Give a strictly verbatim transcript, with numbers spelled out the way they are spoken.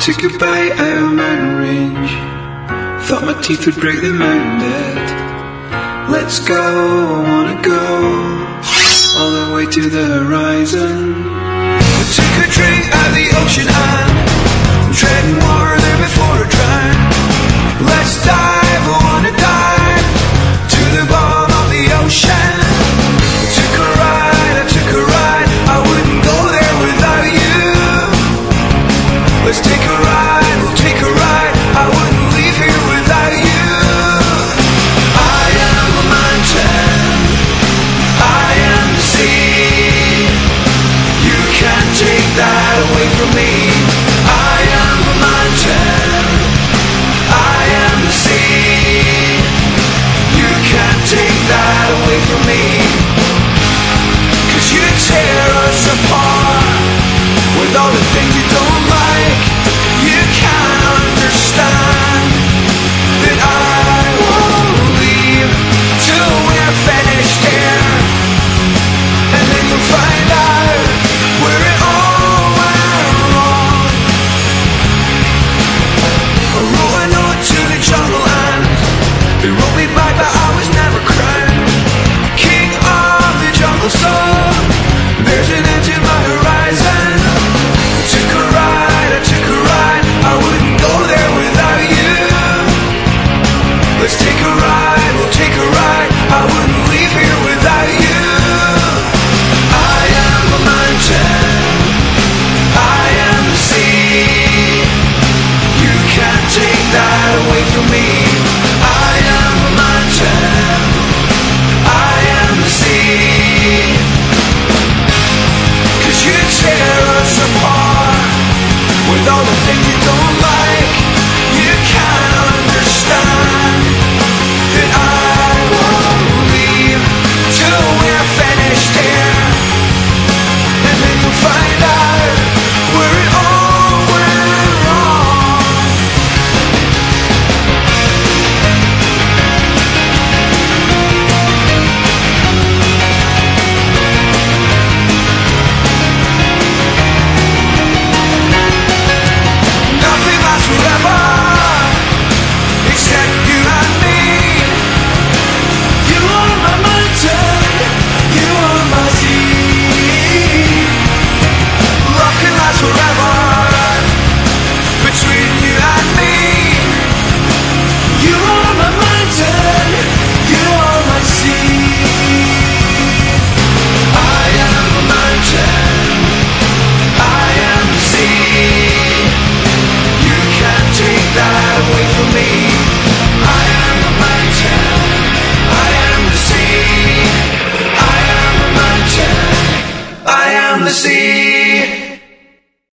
took a bite out of mountain range. Thought my teeth would break the mountain bed. Let's go, I wanna go all the way to the horizon. I took a drink out of the ocean and I'm treading water there before I drown. Let's dive, I wanna dive to the bottom of the ocean. I took a ride, I took a ride, I wouldn't go there without you. Let's take a ride, we'll take a ride, I wouldn't leave here without you. I am a mountain, I am the sea. You can't take that away from me. I am a mountain, I am the sea. You can't take that away from me.